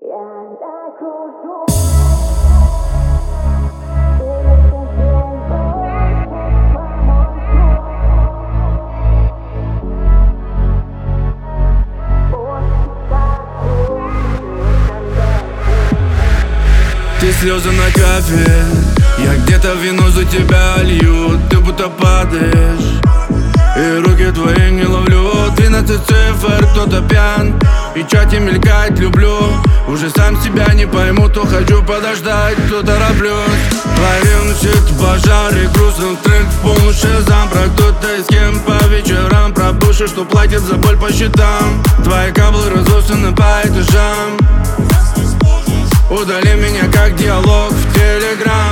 Ты слезы на кафе, я где-то вино за тебя лью. Ты будто падаешь, и руки твои не ловлю. 12 цифр, кто-то пьян, и чате мелькать люблю. Уже сам себя не пойму, то хочу подождать, то тороплюсь. Твои ревность это пожар, и грустный трек в полночь шазам. Про кто-то и с кем по вечерам, про бывших, что платит за боль по счетам. Твои каблы разосланы по этажам. Удали меня как диалог в Телеграм.